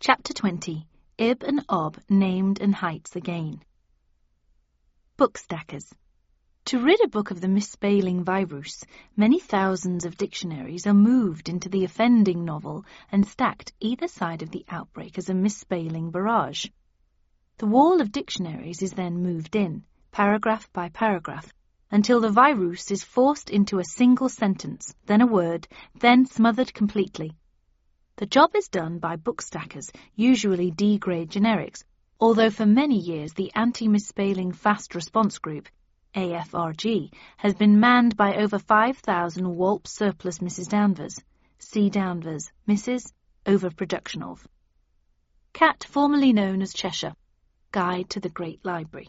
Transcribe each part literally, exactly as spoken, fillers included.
Chapter twenty. Ib and Ob named and heights again. Bookstackers. To rid a book of the misspelling virus, many thousands of dictionaries are moved into the offending novel and stacked either side of the outbreak as a misspelling barrage. The wall of dictionaries is then moved in, paragraph by paragraph, until the virus is forced into a single sentence, then a word, then smothered completely. The job is done by bookstackers, usually D-grade generics, although for many years the Anti-Misspelling Fast Response Group, A F R G, has been manned by over five thousand Walp surplus Missus Danvers, C. Danvers, Missus Overproduction of. Cat formerly known as Cheshire, Guide to the Great Library.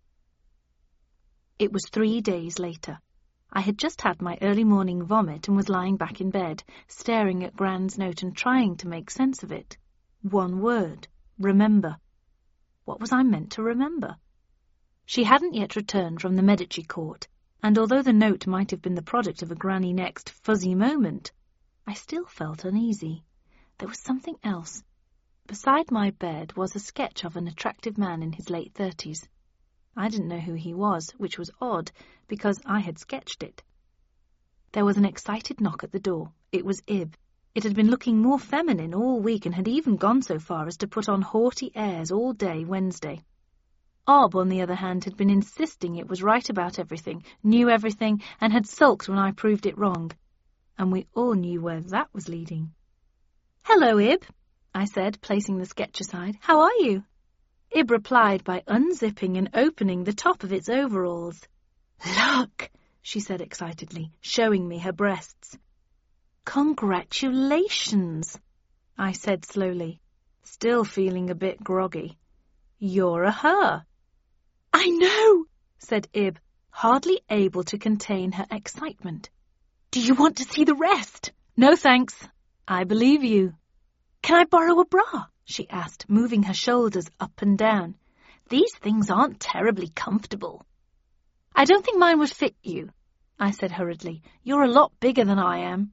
It was three days later. I had just had my early morning vomit and was lying back in bed, staring at Gran's note and trying to make sense of it. One word. Remember. What was I meant to remember? She hadn't yet returned from the Medici court, and although the note might have been the product of a Granny Next fuzzy moment, I still felt uneasy. There was something else. Beside my bed was a sketch of an attractive man in his late thirties. I didn't know who he was, which was odd, because I had sketched it. There was an excited knock at the door. It was Ib. It had been looking more feminine all week and had even gone so far as to put on haughty airs all day Wednesday. Ob, on the other hand, had been insisting it was right about everything, knew everything, and had sulked when I proved it wrong. And we all knew where that was leading. "Hello, Ib," I said, placing the sketch aside. "How are you?" Ib replied by unzipping and opening the top of its overalls. "Look," she said excitedly, showing me her breasts. "Congratulations," I said slowly, still feeling a bit groggy. "You're a her." "I know," said Ib, hardly able to contain her excitement. "Do you want to see the rest?" "No, thanks. I believe you." "Can I borrow a bra?" she asked, moving her shoulders up and down. "These things aren't terribly comfortable." "I don't think mine would fit you," I said hurriedly. "You're a lot bigger than I am."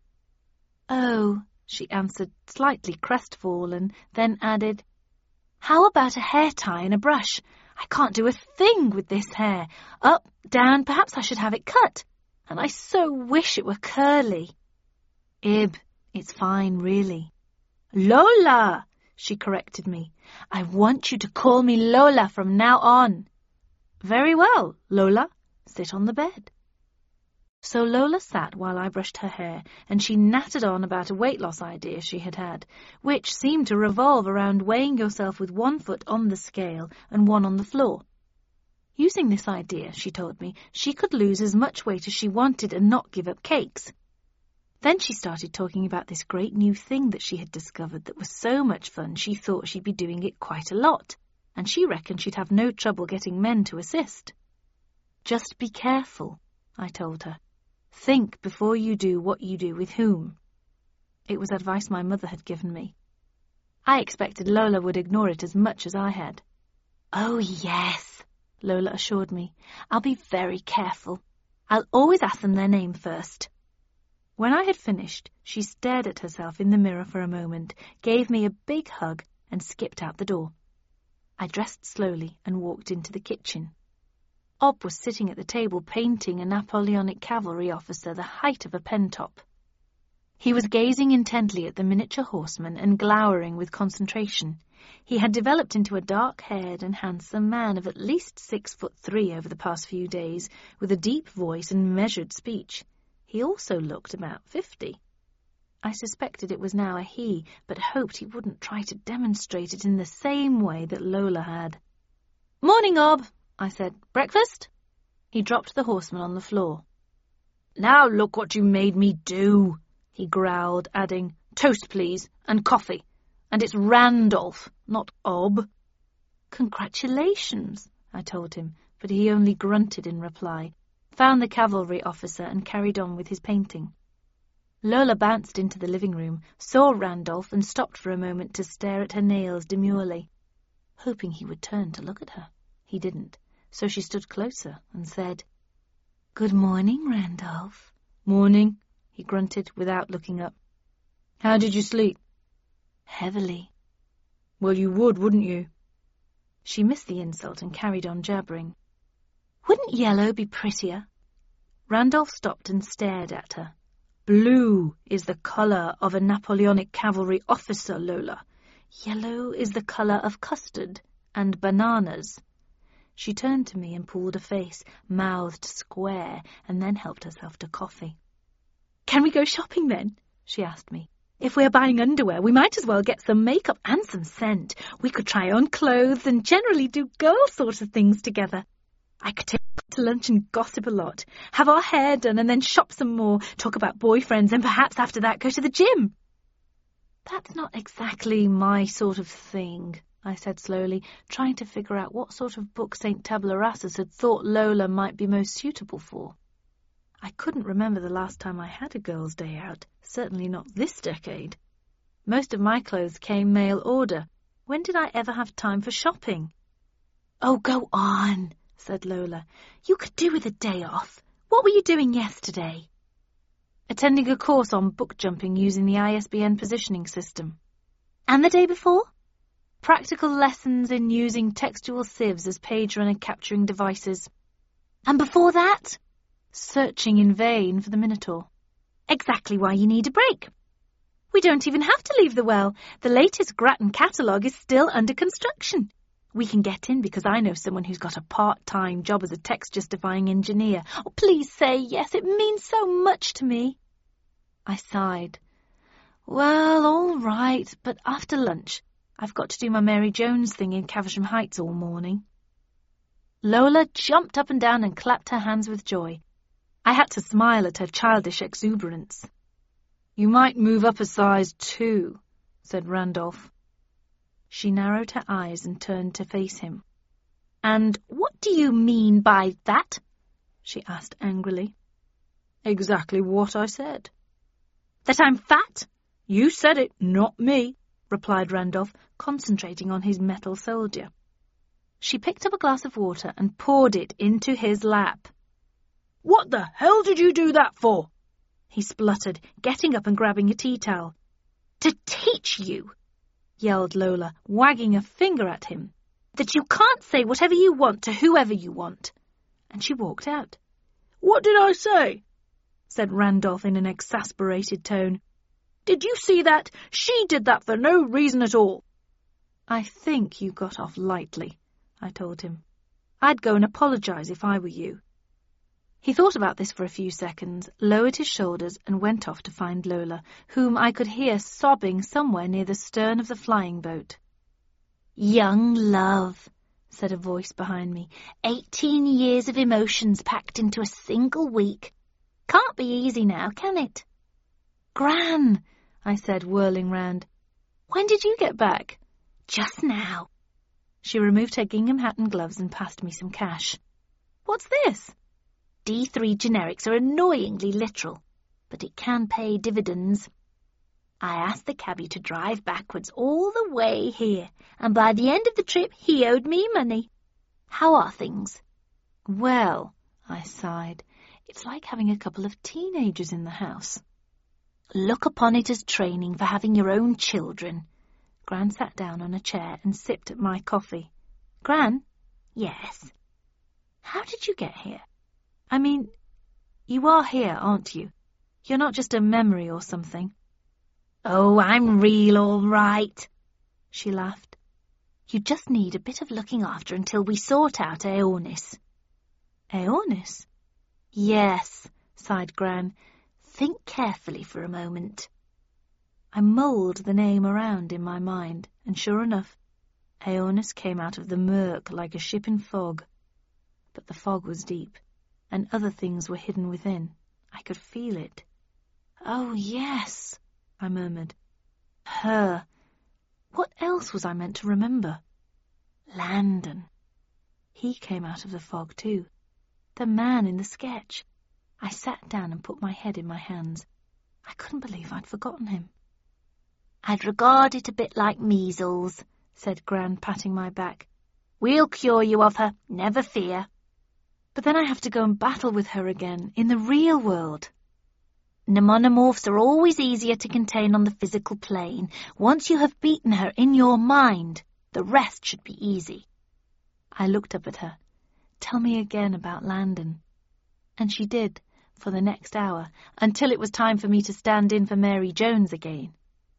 "Oh," she answered, slightly crestfallen, then added, "How about a hair tie and a brush? I can't do a thing with this hair. Up, down, perhaps I should have it cut. And I so wish it were curly." "Ib, it's fine, really." "Lola!" she corrected me. "I want you to call me Lola from now on." "Very well, Lola. Sit on the bed." So Lola sat while I brushed her hair, and she nattered on about a weight loss idea she had had, which seemed to revolve around weighing yourself with one foot on the scale and one on the floor. Using this idea, she told me, she could lose as much weight as she wanted and not give up cakes. Then she started talking about this great new thing that she had discovered that was so much fun she thought she'd be doing it quite a lot, and she reckoned she'd have no trouble getting men to assist. "Just be careful," I told her. "Think before you do what you do with whom." It was advice my mother had given me. I expected Lola would ignore it as much as I had. "Oh, yes," Lola assured me. "I'll be very careful. I'll always ask them their name first." When I had finished, she stared at herself in the mirror for a moment, gave me a big hug, and skipped out the door. I dressed slowly and walked into the kitchen. Ob was sitting at the table painting a Napoleonic cavalry officer the height of a pen-top. He was gazing intently at the miniature horseman and glowering with concentration. He had developed into a dark-haired and handsome man of at least six foot three over the past few days, with a deep voice and measured speech. He also looked about fifty. I suspected it was now a he, but hoped he wouldn't try to demonstrate it in the same way that Lola had. "Morning, Ob," I said. "Breakfast?" He dropped the horseman on the floor. "Now look what you made me do," he growled, adding, "Toast, please, and coffee. And it's Randolph, not Ob." "Congratulations," I told him, but he only grunted in reply, found the cavalry officer and carried on with his painting. Lola bounced into the living room, saw Randolph and stopped for a moment to stare at her nails demurely, hoping he would turn to look at her. He didn't, so she stood closer and said, "Good morning, Randolph." "Morning," he grunted without looking up. "How did you sleep?" "Heavily." Well, you would, wouldn't you? She missed the insult and carried on jabbering. Wouldn't yellow be prettier? Randolph stopped and stared at her. Blue is the colour of a Napoleonic cavalry officer, Lola. Yellow is the colour of custard and bananas. She turned to me and pulled a face, mouthed square, and then helped herself to coffee. Can we go shopping then? She asked me. If we're buying underwear, we might as well get some makeup and some scent. We could try on clothes and generally do girl sort of things together. I could take her to lunch and gossip a lot, have our hair done and then shop some more, talk about boyfriends and perhaps after that go to the gym. That's not exactly my sort of thing, I said slowly, trying to figure out what sort of book Saint Tabularas had thought Lola might be most suitable for. I couldn't remember the last time I had a girls' day out, certainly not this decade. Most of my clothes came mail order. When did I ever have time for shopping? Oh, go on, said Lola. You could do with a day off. What were you doing yesterday? Attending a course on book jumping using the I S B N positioning system. And the day before? Practical lessons in using textual sieves as page runner capturing devices. And before that? Searching in vain for the Minotaur. Exactly why you need a break. We don't even have to leave the well. The latest Grattan catalogue is still under construction. We can get in because I know someone who's got a part-time job as a text-justifying engineer. Oh, please say yes. It means so much to me. I sighed. Well, all right, but after lunch. I've got to do my Mary Jones thing in Caversham Heights all morning. Lola jumped up and down and clapped her hands with joy. I had to smile at her childish exuberance. You might move up a size too, said Randolph. She narrowed her eyes and turned to face him. And what do you mean by that? She asked angrily. Exactly what I said. That I'm fat? You said it, not me, replied Randolph, concentrating on his metal soldier. She picked up a glass of water and poured it into his lap. What the hell did you do that for? He spluttered, getting up and grabbing a tea towel. To teach you, yelled Lola, wagging a finger at him, that you can't say whatever you want to whoever you want. And she walked out. What did I say? Said Randolph in an exasperated tone. Did you see that? She did that for no reason at all. I think you got off lightly, I told him. I'd go and apologise if I were you. He thought about this for a few seconds, lowered his shoulders and went off to find Lola, whom I could hear sobbing somewhere near the stern of the flying boat. Young love, said a voice behind me. Eighteen years of emotions packed into a single week. Can't be easy now, can it? Gran, I said, whirling round. When did you get back? Just now. She removed her gingham hat and gloves and passed me some cash. What's this? D three generics are annoyingly literal, but it can pay dividends. I asked the cabbie to drive backwards all the way here, and by the end of the trip he owed me money. How are things? Well, I sighed, it's like having a couple of teenagers in the house. Look upon it as training for having your own children. Gran sat down on a chair and sipped at my coffee. Gran? Yes. How did you get here? I mean, you are here, aren't you? You're not just a memory or something. Oh, I'm real all right, she laughed. You just need a bit of looking after until we sort out Aeonis. Aeonis? Yes, sighed Gran. Think carefully for a moment. I mulled the name around in my mind, and sure enough, Aeonis came out of the murk like a ship in fog. But the fog was deep, and other things were hidden within. I could feel it. Oh, yes, I murmured. Her. What else was I meant to remember? Landon. He came out of the fog too. The man in the sketch. I sat down and put my head in my hands. I couldn't believe I'd forgotten him. I'd regard it a bit like measles, said Gran, patting my back. We'll cure you of her, never fear. But then I have to go and battle with her again, in the real world. Mnemonomorphs are always easier to contain on the physical plane. Once you have beaten her in your mind, the rest should be easy. I looked up at her. Tell me again about Landon. And she did, for the next hour, until it was time for me to stand in for Mary Jones again.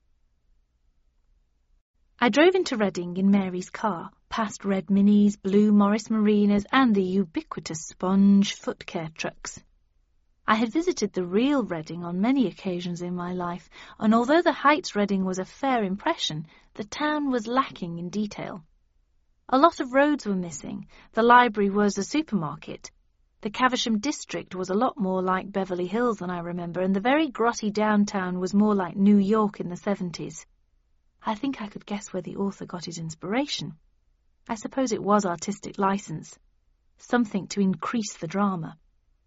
I drove into Reading in Mary's car, past red Minis, blue Morris Marinas, and the ubiquitous sponge foot care trucks. I had visited the real Reading on many occasions in my life, and although the Heights Reading was a fair impression, the town was lacking in detail. A lot of roads were missing, the library was a supermarket, the Caversham district was a lot more like Beverly Hills than I remember, and the very grotty downtown was more like New York in the seventies. I think I could guess where the author got his inspiration. I suppose it was artistic license, something to increase the drama.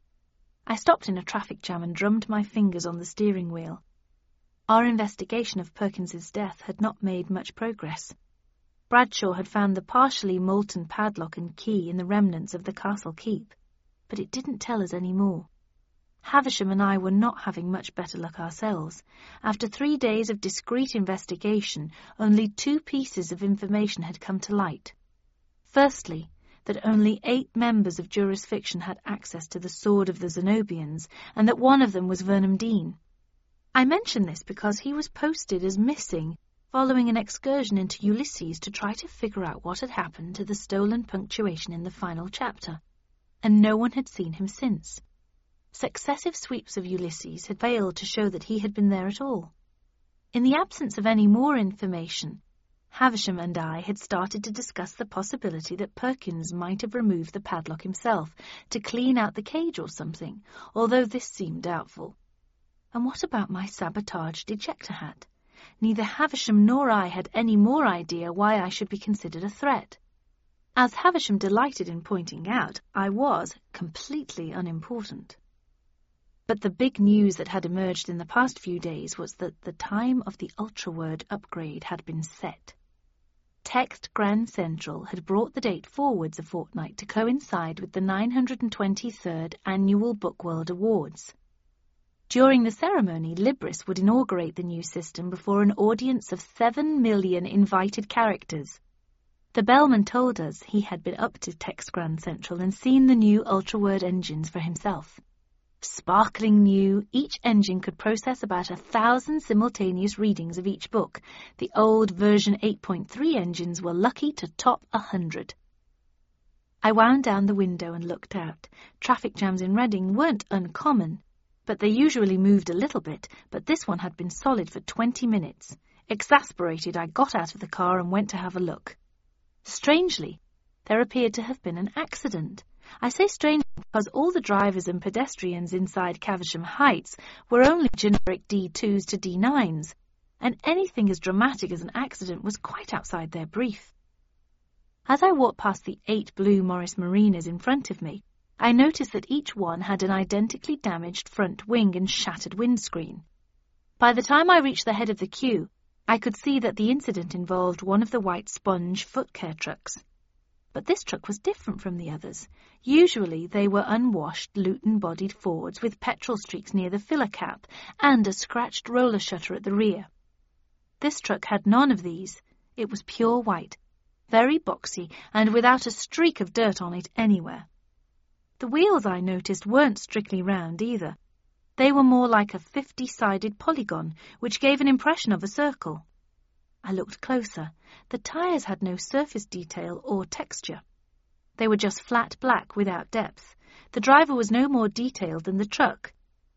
I stopped in a traffic jam and drummed my fingers on the steering wheel. Our investigation of Perkins's death had not made much progress. Bradshaw had found the partially molten padlock and key in the remnants of the castle keep, but it didn't tell us any more. Havisham and I were not having much better luck ourselves. After three days of discreet investigation, only two pieces of information had come to light. Firstly, that only eight members of jurisdiction had access to the sword of the Zenobians, and that one of them was Vernon Dean. I mention this because he was posted as missing following an excursion into Ulysses to try to figure out what had happened to the stolen punctuation in the final chapter, and no one had seen him since. Successive sweeps of Ulysses had failed to show that he had been there at all. In the absence of any more information, Havisham and I had started to discuss the possibility that Perkins might have removed the padlock himself to clean out the cage or something, although this seemed doubtful. And what about my sabotaged ejector hat? Neither Havisham nor I had any more idea why I should be considered a threat. As Havisham delighted in pointing out, I was completely unimportant. But the big news that had emerged in the past few days was that the time of the UltraWord upgrade had been set. Text Grand Central had brought the date forwards a fortnight to coincide with the nine hundred twenty-third Annual Bookworld Awards. During the ceremony, Libris would inaugurate the new system before an audience of seven million invited characters. The bellman told us he had been up to Text Grand Central and seen the new UltraWord engines for himself. Sparkling new, each engine could process about a thousand simultaneous readings of each book. The old version eight point three engines were lucky to top a hundred. I wound down the window and looked out. Traffic jams in Reading weren't uncommon, but they usually moved a little bit, but this one had been solid for twenty minutes. Exasperated, I got out of the car and went to have a look. Strangely, there appeared to have been an accident. I say strange because all the drivers and pedestrians inside Caversham Heights were only generic D twos to D nines, and anything as dramatic as an accident was quite outside their brief. As I walked past the eight blue Morris Marinas in front of me, I noticed that each one had an identically damaged front wing and shattered windscreen. By the time I reached the head of the queue, I could see that the incident involved one of the white sponge foot care trucks. But this truck was different from the others. Usually they were unwashed, Luton-bodied Fords with petrol streaks near the filler cap and a scratched roller shutter at the rear. This truck had none of these. It was pure white, very boxy, and without a streak of dirt on it anywhere. The wheels, I noticed, weren't strictly round either. They were more like a fifty-sided polygon, which gave an impression of a circle. I looked closer. The tyres had no surface detail or texture. They were just flat black without depth. The driver was no more detailed than the truck.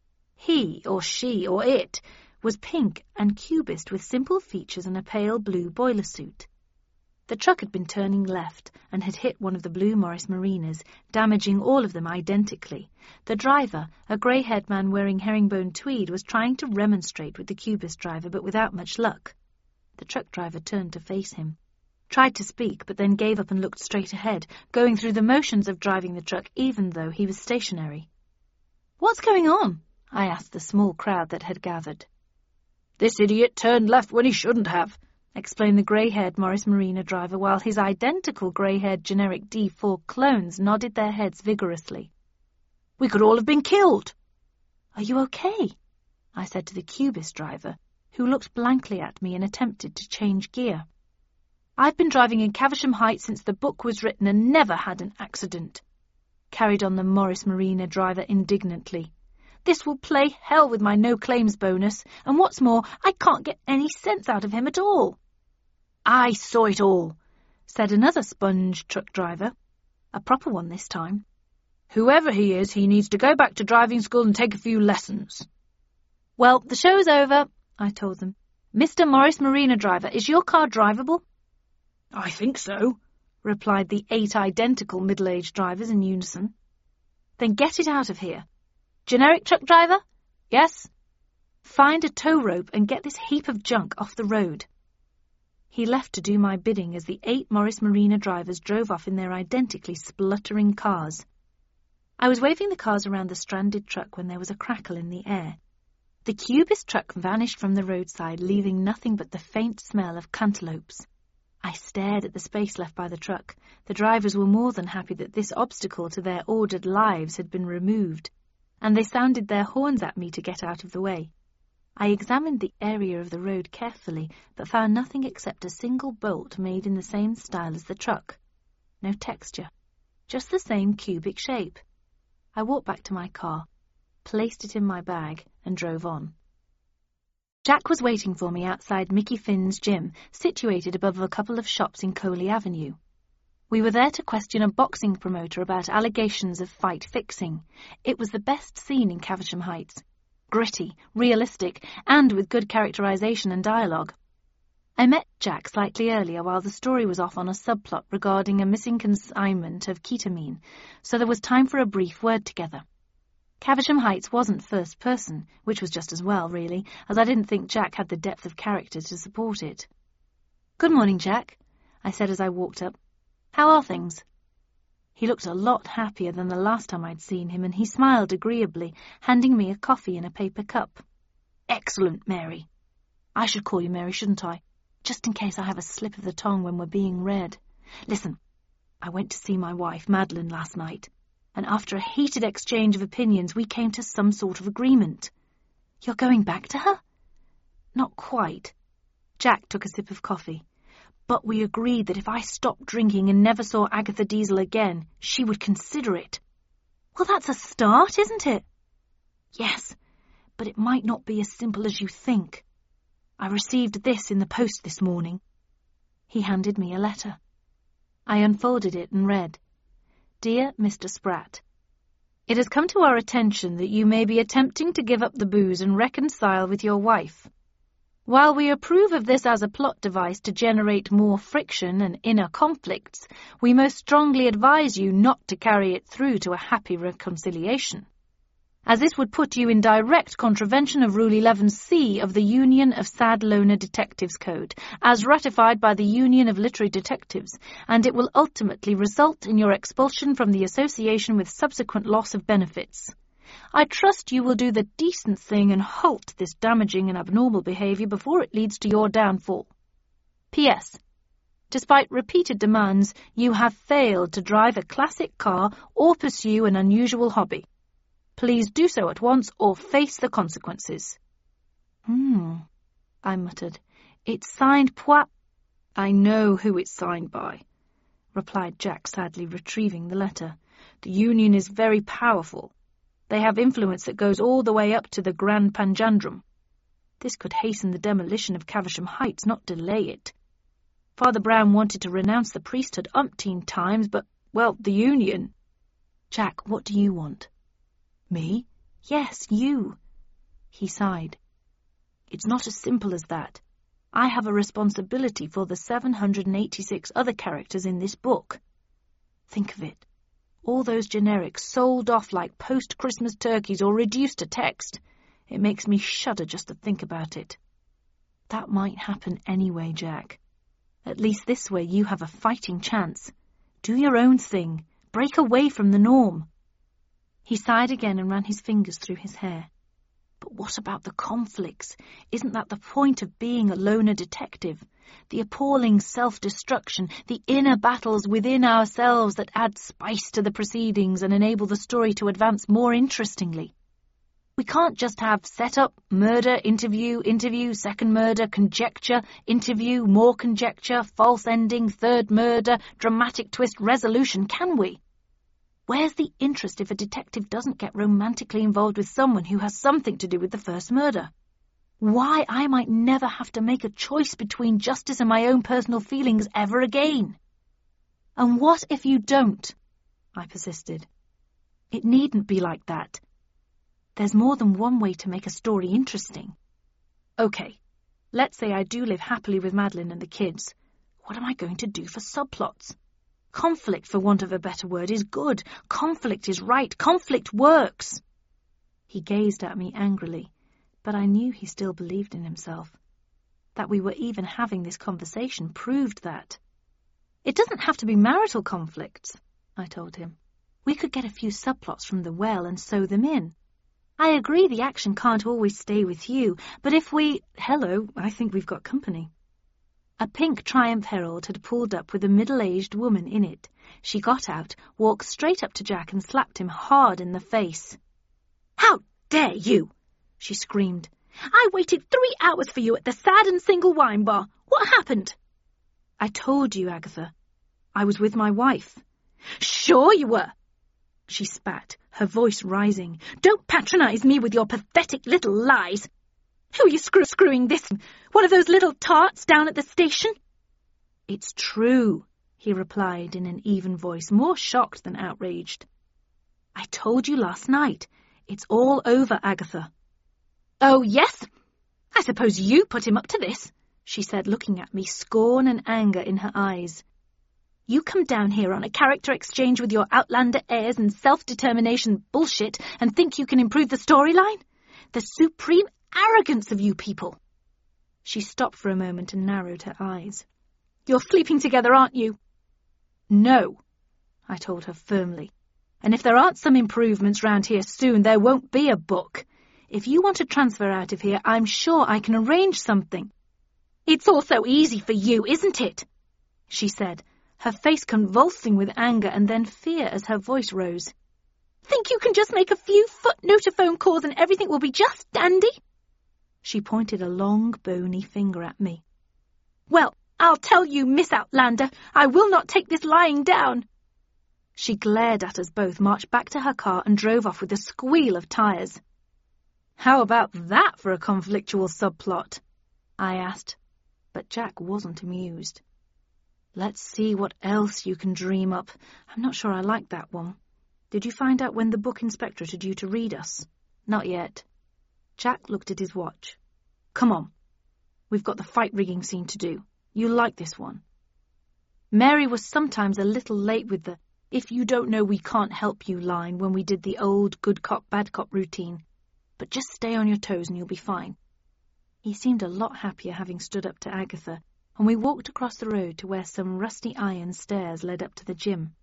He, or she, or it, was pink and cubist with simple features and a pale blue boiler suit. The truck had been turning left and had hit one of the blue Morris Marinas, damaging all of them identically. The driver, a grey-haired man wearing herringbone tweed, was trying to remonstrate with the cubist driver, but without much luck. The truck driver turned to face him, tried to speak, but then gave up and looked straight ahead, going through the motions of driving the truck even though he was stationary. "What's going on?" I asked the small crowd that had gathered. "This idiot turned left when he shouldn't have," explained the grey-haired Morris Marina driver, while his identical grey-haired generic D four clones nodded their heads vigorously. "We could all have been killed." "Are you okay?" I said to the Cubist driver, who looked blankly at me and attempted to change gear. "I've been driving in Caversham Heights since the book was written and never had an accident," carried on the Morris Marina driver indignantly. "This will play hell with my no-claims bonus, and what's more, I can't get any sense out of him at all." "I saw it all," said another sponge truck driver, a proper one this time. "Whoever he is, he needs to go back to driving school and take a few lessons." "Well, the show's over," I told them. "Mister Morris Marina driver, is your car drivable?" "I think so," replied the eight identical middle-aged drivers in unison. "Then get it out of here. Generic truck driver?" "Yes." "Find a tow rope and get this heap of junk off the road." He left to do my bidding as the eight Morris Marina drivers drove off in their identically spluttering cars. I was waving the cars around the stranded truck when there was a crackle in the air. The Cubist truck vanished from the roadside, leaving nothing but the faint smell of cantaloupes. I stared at the space left by the truck. The drivers were more than happy that this obstacle to their ordered lives had been removed, and they sounded their horns at me to get out of the way. I examined the area of the road carefully, but found nothing except a single bolt made in the same style as the truck. No texture, just the same cubic shape. I walked back to my car, placed it in my bag, and drove on. Jack was waiting for me outside Mickey Finn's gym, situated above a couple of shops in Coley Avenue. We were there to question a boxing promoter about allegations of fight fixing. It was the best scene in Caversham Heights. Gritty, realistic, and with good characterization and dialogue. I met Jack slightly earlier while the story was off on a subplot regarding a missing consignment of ketamine, so there was time for a brief word together. Caversham Heights wasn't first person, which was just as well, really, as I didn't think Jack had the depth of character to support it. "Good morning, Jack," I said as I walked up. "How are things?" He looked a lot happier than the last time I'd seen him, and he smiled agreeably, handing me a coffee in a paper cup. "Excellent, Mary. I should call you Mary, shouldn't I? Just in case I have a slip of the tongue when we're being read. Listen, I went to see my wife, Madeline, last night, and after a heated exchange of opinions, we came to some sort of agreement." "You're going back to her?" "Not quite." Jack took a sip of coffee. "But we agreed that if I stopped drinking and never saw Agatha Diesel again, she would consider it." "Well, that's a start, isn't it?" "Yes, but it might not be as simple as you think. I received this in the post this morning." He handed me a letter. I unfolded it and read, "Dear Mister Spratt, it has come to our attention that you may be attempting to give up the booze and reconcile with your wife. While we approve of this as a plot device to generate more friction and inner conflicts, we most strongly advise you not to carry it through to a happy reconciliation, as this would put you in direct contravention of Rule eleven C of the Union of Sad Loner Detectives Code, as ratified by the Union of Literary Detectives, and it will ultimately result in your expulsion from the association with subsequent loss of benefits. I trust you will do the decent thing and halt this damaging and abnormal behaviour before it leads to your downfall. P S. Despite repeated demands, you have failed to drive a classic car or pursue an unusual hobby. Please do so at once or face the consequences." Hmm, I muttered. "It's signed Poit—" "I know who it's signed by," replied Jack sadly, retrieving the letter. "The Union is very powerful. They have influence that goes all the way up to the Grand Panjandrum. This could hasten the demolition of Caversham Heights, not delay it. Father Brown wanted to renounce the priesthood umpteen times, but, well, the Union—" "Jack, what do you want?" "Me?" "Yes, you." He sighed. "It's not as simple as that. I have a responsibility for the seven hundred eighty-six other characters in this book. Think of it. All those generics sold off like post-Christmas turkeys or reduced to text. It makes me shudder just to think about it." "That might happen anyway, Jack. At least this way you have a fighting chance. Do your own thing. Break away from the norm." He sighed again and ran his fingers through his hair. "But what about the conflicts? Isn't that the point of being a loner detective? The appalling self-destruction, the inner battles within ourselves that add spice to the proceedings and enable the story to advance more interestingly. We can't just have set-up, murder, interview, interview, second murder, conjecture, interview, more conjecture, false ending, third murder, dramatic twist, resolution, can we? Where's the interest if a detective doesn't get romantically involved with someone who has something to do with the first murder? Why I might never have to make a choice between justice and my own personal feelings ever again. And what if you don't? I persisted. It needn't be like that. There's more than one way to make a story interesting. OK, let's say I do live happily with Madeline and the kids. What am I going to do for subplots? Conflict, for want of a better word, is good. Conflict is right. Conflict works. He gazed at me angrily, but I knew he still believed in himself. That we were even having this conversation proved that. It doesn't have to be marital conflicts, I told him. We could get a few subplots from the well and sew them in. I agree the action can't always stay with you, but if we... Hello, I think we've got company. A pink Triumph Herald had pulled up with a middle-aged woman in it. She got out, walked straight up to Jack and slapped him hard in the face. "How dare you!" she screamed. "I waited three hours for you at the Sad and Single Wine Bar. What happened?" "I told you, Agatha. I was with my wife." "Sure you were," she spat, her voice rising. "Don't patronise me with your pathetic little lies. Who are you screw screwing this? One of those little tarts down at the station?" "It's true," he replied in an even voice, more shocked than outraged. "I told you last night. It's all over, Agatha." "Oh, yes? I suppose you put him up to this," she said, looking at me, scorn and anger in her eyes. "You come down here on a character exchange with your outlander airs and self-determination bullshit and think you can improve the storyline? The supreme arrogance of you people." She stopped for a moment and narrowed her eyes. "You're sleeping together, aren't you?" "No," I told her firmly. "And if there aren't some improvements round here soon, there won't be a book. If you want to transfer out of here, I'm sure I can arrange something." "It's all so easy for you, isn't it?" she said, her face convulsing with anger and then fear as her voice rose. "Think you can just make a few foot-notophone calls and everything will be just dandy?" She pointed a long, bony finger at me. "Well, I'll tell you, Miss Outlander, I will not take this lying down." She glared at us both, marched back to her car and drove off with a squeal of tyres. "How about that for a conflictual subplot?" I asked, but Jack wasn't amused. "Let's see what else you can dream up. I'm not sure I like that one. Did you find out when the book inspectorate are due to read us?" "Not yet." Jack looked at his watch. "Come on. We've got the fight rigging scene to do. You'll like this one." Mary was sometimes a little late with the "if you don't know we can't help you" line when we did the old good cop, bad cop routine. But just stay on your toes and you'll be fine. He seemed a lot happier having stood up to Agatha, and we walked across the road to where some rusty iron stairs led up to the gym.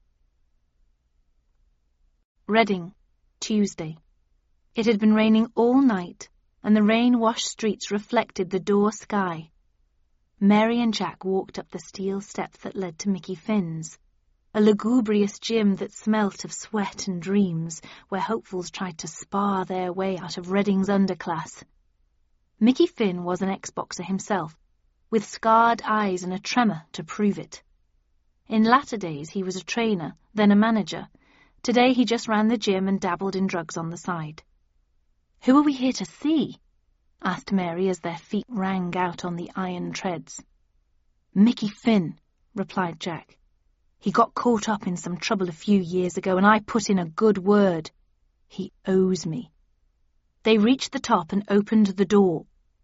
Reading, Tuesday. It had been raining all night, and the rain-washed streets reflected the door sky. Mary and Jack walked up the steel steps that led to Mickey Finn's, a lugubrious gym that smelt of sweat and dreams, where hopefuls tried to spar their way out of Reading's underclass. Mickey Finn was an ex-boxer himself, with scarred eyes and a tremor to prove it. In latter days he was a trainer, then a manager. Today he just ran the gym and dabbled in drugs on the side. "Who are we here to see?" asked Mary as their feet rang out on the iron treads. "Mickey Finn," replied Jack. "He got caught up in some trouble a few years ago, and I put in a good word. He owes me." They reached the top and opened the door.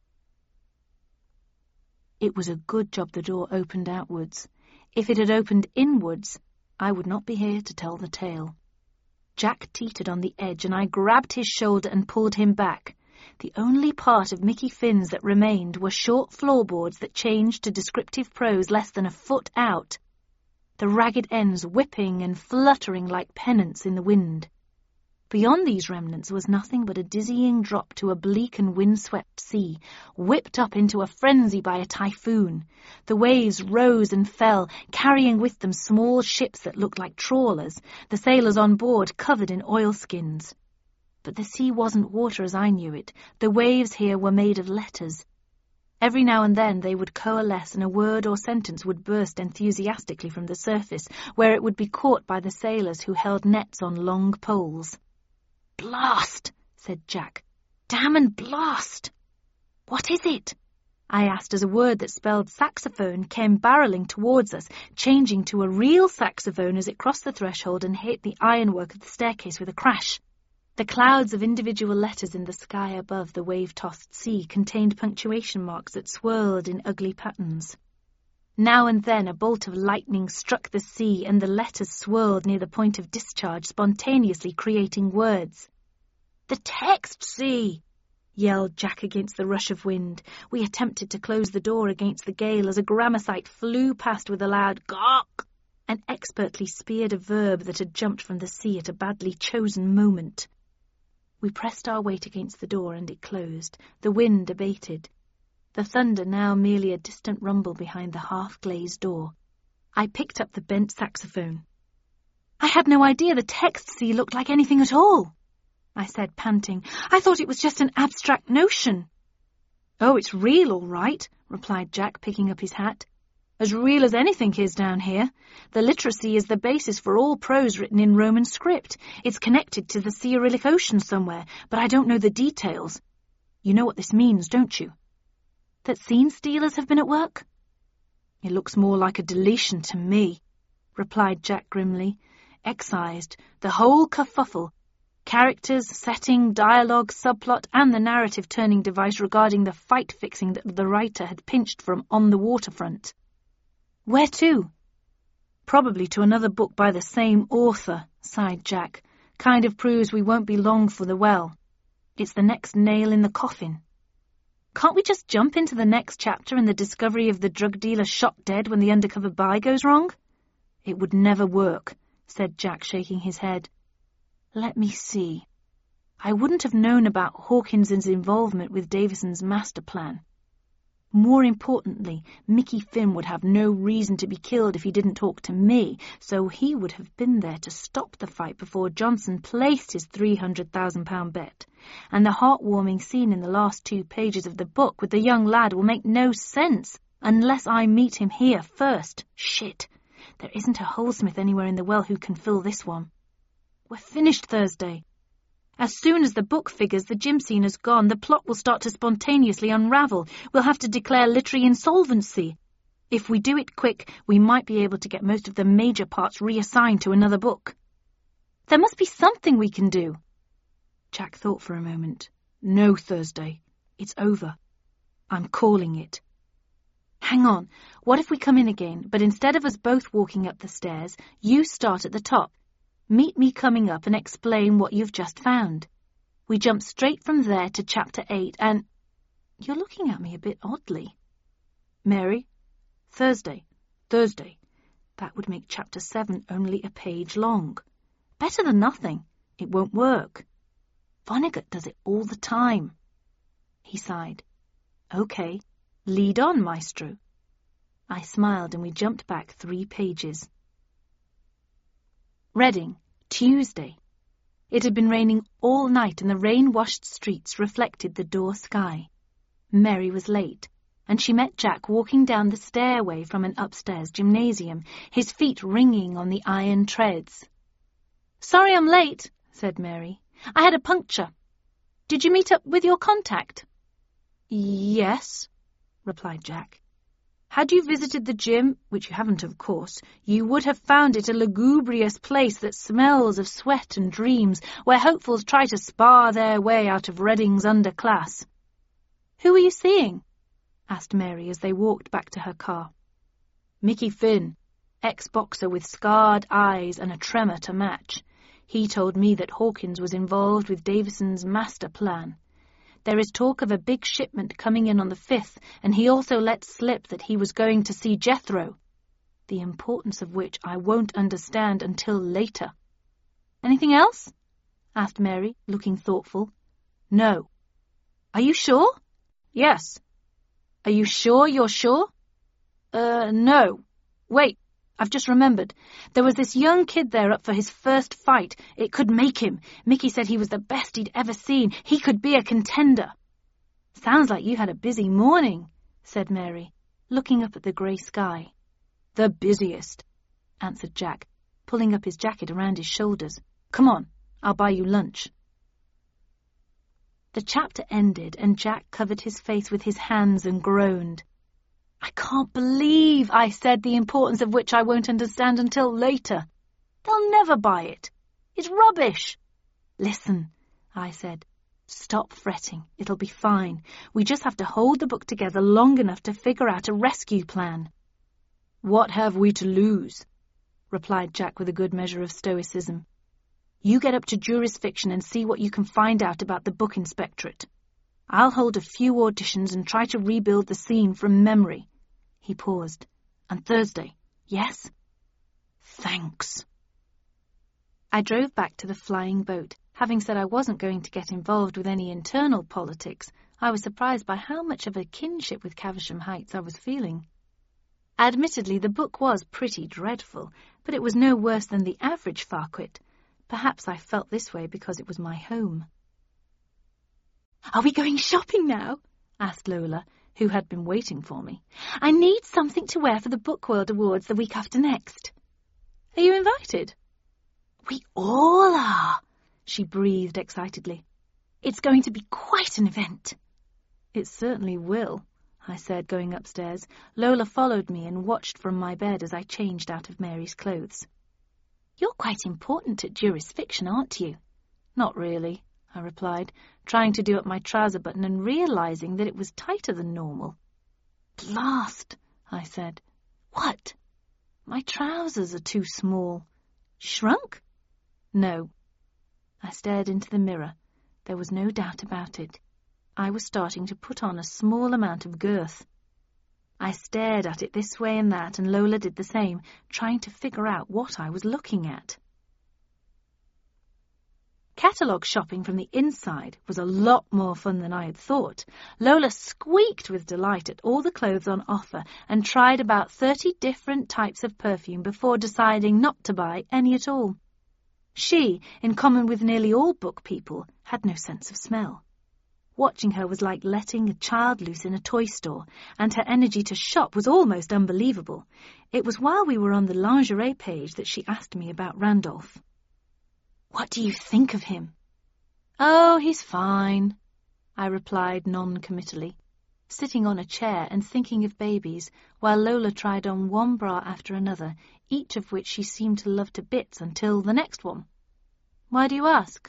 It was a good job the door opened outwards. If it had opened inwards, I would not be here to tell the tale. Jack teetered on the edge, and I grabbed his shoulder and pulled him back. The only part of Mickey Finn's that remained were short floorboards that changed to descriptive prose less than a foot out, the ragged ends whipping and fluttering like pennants in the wind. Beyond these remnants was nothing but a dizzying drop to a bleak and wind-swept sea, whipped up into a frenzy by a typhoon. The waves rose and fell, carrying with them small ships that looked like trawlers, the sailors on board covered in oilskins. But the sea wasn't water as I knew it. The waves here were made of letters. Every now and then they would coalesce and a word or sentence would burst enthusiastically from the surface, where it would be caught by the sailors who held nets on long poles. "Blast!" said Jack. "Damn and blast!" "What is it?" I asked as a word that spelled saxophone came barrelling towards us, changing to a real saxophone as it crossed the threshold and hit the ironwork of the staircase with a crash. The clouds of individual letters in the sky above the wave-tossed sea contained punctuation marks that swirled in ugly patterns. Now and then a bolt of lightning struck the sea and the letters swirled near the point of discharge, spontaneously creating words. "The text sea!" yelled Jack against the rush of wind. We attempted to close the door against the gale as a Grammacite flew past with a loud gawk and expertly speared a verb that had jumped from the sea at a badly chosen moment. We pressed our weight against the door and it closed. The wind abated. The thunder now merely a distant rumble behind the half-glazed door. I picked up the bent saxophone. "I had no idea the text sea looked like anything at all," I said, panting. "I thought it was just an abstract notion." "Oh, it's real, all right," replied Jack, picking up his hat. "As real as anything is down here. The literacy is the basis for all prose written in Roman script. It's connected to the Cyrillic Ocean somewhere, but I don't know the details. You know what this means, don't you?" "That scene stealers have been at work?" "It looks more like a deletion to me," replied Jack grimly. "Excised, the whole kerfuffle. Characters, setting, dialogue, subplot, and the narrative-turning device regarding the fight-fixing that the writer had pinched from On the Waterfront." "Where to?" "Probably to another book by the same author," sighed Jack. "Kind of proves we won't be long for the well. It's the next nail in the coffin." "Can't we just jump into the next chapter and the discovery of the drug dealer shot dead when the undercover buy goes wrong?" "It would never work," said Jack, shaking his head. "Let me see. I wouldn't have known about Hawkins's involvement with Davison's master plan. More importantly, Mickey Finn would have no reason to be killed if he didn't talk to me, so he would have been there to stop the fight before Johnson placed his three hundred thousand pound bet. And the heartwarming scene in the last two pages of the book with the young lad will make no sense unless I meet him here first. Shit! There isn't a holesmith anywhere in the well who can fill this one. We're finished Thursday. As soon as the book figures the gym scene is gone, the plot will start to spontaneously unravel. We'll have to declare literary insolvency. If we do it quick, we might be able to get most of the major parts reassigned to another book." "There must be something we can do." Jack thought for a moment. "No, Thursday. It's over. I'm calling it." "Hang on. What if we come in again, but instead of us both walking up the stairs, you start at the top. Meet me coming up and explain what you've just found. We jump straight from there to chapter eight and—" "You're looking at me a bit oddly." "Mary, Thursday, Thursday. That would make chapter seven only a page long." "Better than nothing." "It won't work. Vonnegut does it all the time." He sighed. "Okay, lead on, maestro." I smiled and we jumped back three pages. Reading, Tuesday. It had been raining all night and the rain-washed streets reflected the door sky. Mary was late, and she met Jack walking down the stairway from an upstairs gymnasium, his feet ringing on the iron treads. "Sorry I'm late," said Mary. "I had a puncture. Did you meet up with your contact?" "Yes," replied Jack. "Had you visited the gym, which you haven't of course, you would have found it a lugubrious place that smells of sweat and dreams, where hopefuls try to spar their way out of Reading's underclass." "Who were you seeing?" asked Mary as they walked back to her car. "Mickey Finn, ex-boxer with scarred eyes and a tremor to match. He told me that Hawkins was involved with Davison's master plan. There is talk of a big shipment coming in on the fifth, and he also let slip that he was going to see Jethro, the importance of which I won't understand until later." "Anything else?" asked Mary, looking thoughtful. "No." "Are you sure?" "Yes." "Are you sure you're sure?" Uh, no. Wait, I've just remembered. There was this young kid there up for his first fight. It could make him. Mickey said he was the best he'd ever seen. He could be a contender. Sounds like you had a busy morning, said Mary, looking up at the grey sky. The busiest, answered Jack, pulling up his jacket around his shoulders. Come on, I'll buy you lunch. The chapter ended, and Jack covered his face with his hands and groaned. I can't believe I said the importance of which I won't understand until later. They'll never buy it. It's rubbish. Listen, I said. Stop fretting. It'll be fine. We just have to hold the book together long enough to figure out a rescue plan. What have we to lose? Replied Jack with a good measure of stoicism. You get up to Jurisfiction and see what you can find out about the book inspectorate. I'll hold a few auditions and try to rebuild the scene from memory. He paused. And Thursday, yes? Thanks. I drove back to the flying boat. Having said I wasn't going to get involved with any internal politics, I was surprised by how much of a kinship with Caversham Heights I was feeling. Admittedly, the book was pretty dreadful, but it was no worse than the average Farquhar. Perhaps I felt this way because it was my home. Are we going shopping now? Asked Lola, who had been waiting for me. I need something to wear for the Book World Awards the week after next. Are you invited? We all are, she breathed excitedly. It's going to be quite an event. It certainly will, I said, going upstairs. Lola followed me and watched from my bed as I changed out of Mary's clothes. You're quite important at Jurisfiction, aren't you? Not really, I replied, trying to do up my trouser button and realizing that it was tighter than normal. Blast, I said. What? My trousers are too small. Shrunk? No. I stared into the mirror. There was no doubt about it. I was starting to put on a small amount of girth. I stared at it this way and that, and Lola did the same, trying to figure out what I was looking at. Catalogue shopping from the inside was a lot more fun than I had thought. Lola squeaked with delight at all the clothes on offer and tried about thirty different types of perfume before deciding not to buy any at all. She, in common with nearly all book people, had no sense of smell. Watching her was like letting a child loose in a toy store, and her energy to shop was almost unbelievable. It was while we were on the lingerie page that she asked me about Randolph. What do you think of him? Oh, he's fine, I replied non-committally, sitting on a chair and thinking of babies, while Lola tried on one bra after another, each of which she seemed to love to bits until the next one. Why do you ask?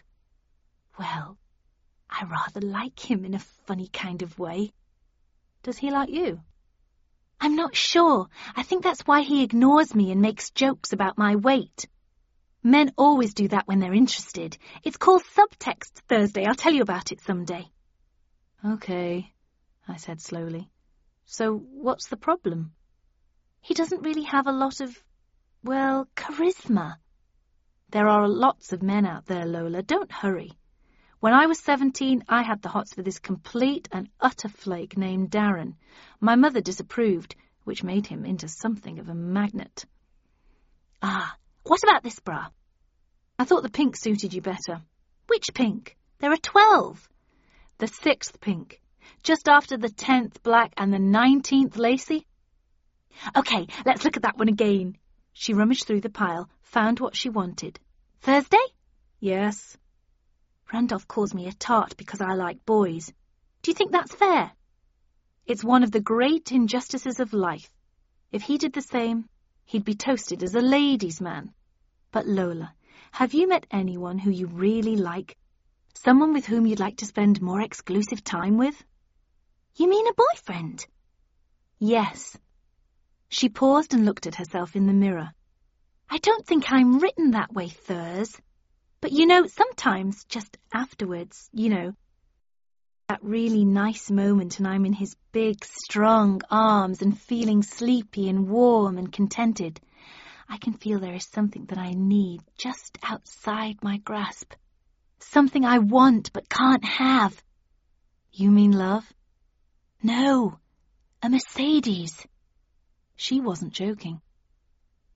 Well, I rather like him in a funny kind of way. Does he like you? I'm not sure. I think that's why he ignores me and makes jokes about my weight. Men always do that when they're interested. It's called subtext, Thursday. I'll tell you about it someday. Okay, I said slowly. So what's the problem? He doesn't really have a lot of, well, charisma. There are lots of men out there, Lola. Don't hurry. When I was seventeen, I had the hots for this complete and utter flake named Darren. My mother disapproved, which made him into something of a magnet. Ah, what about this bra? I thought the pink suited you better. Which pink? There are twelve. The sixth pink. Just after the tenth black and the nineteenth lacy. Okay, let's look at that one again. She rummaged through the pile, found what she wanted. Thursday? Yes. Randolph calls me a tart because I like boys. Do you think that's fair? It's one of the great injustices of life. If he did the same, he'd be toasted as a ladies' man. But Lola, have you met anyone who you really like? Someone with whom you'd like to spend more exclusive time with? You mean a boyfriend? Yes. She paused and looked at herself in the mirror. I don't think I'm written that way, Thurs. But, you know, sometimes, just afterwards, you know, that really nice moment and I'm in his big, strong arms and feeling sleepy and warm and contented, I can feel there is something that I need just outside my grasp. Something I want but can't have. You mean love? No, a Mercedes. She wasn't joking.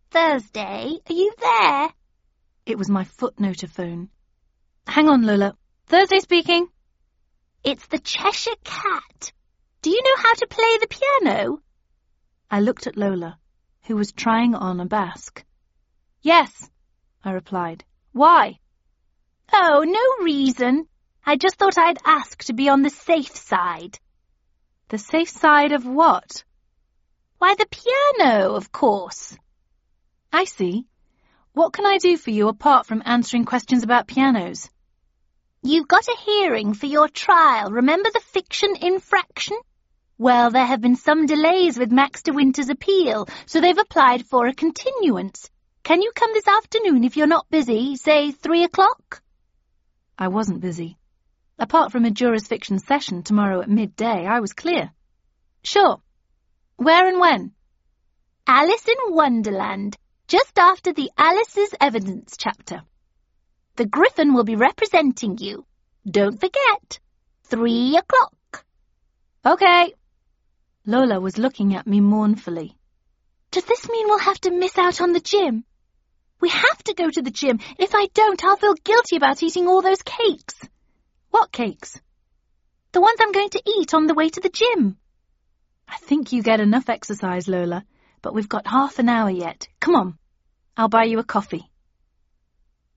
Thursday, are you there? It was my footnotaphone. Hang on, Lola. Thursday speaking. It's the Cheshire Cat. Do you know how to play the piano? I looked at Lola, who was trying on a basque. Yes, I replied. Why? Oh, no reason. I just thought I'd ask to be on the safe side. The safe side of what? Why, the piano, of course. I see. What can I do for you apart from answering questions about pianos? You've got a hearing for your trial. Remember the fiction infraction? Well, there have been some delays with Max de Winter's appeal, so they've applied for a continuance. Can you come this afternoon if you're not busy, say three o'clock? I wasn't busy. Apart from a jurors fiction session tomorrow at midday, I was clear. Sure. Where and when? Alice in Wonderland, just after the Alice's Evidence chapter. The Griffin will be representing you. Don't forget, three o'clock. Okay. Lola was looking at me mournfully. Does this mean we'll have to miss out on the gym? We have to go to the gym. If I don't, I'll feel guilty about eating all those cakes. What cakes? The ones I'm going to eat on the way to the gym. I think you get enough exercise, Lola, but we've got half an hour yet. Come on. I'll buy you a coffee.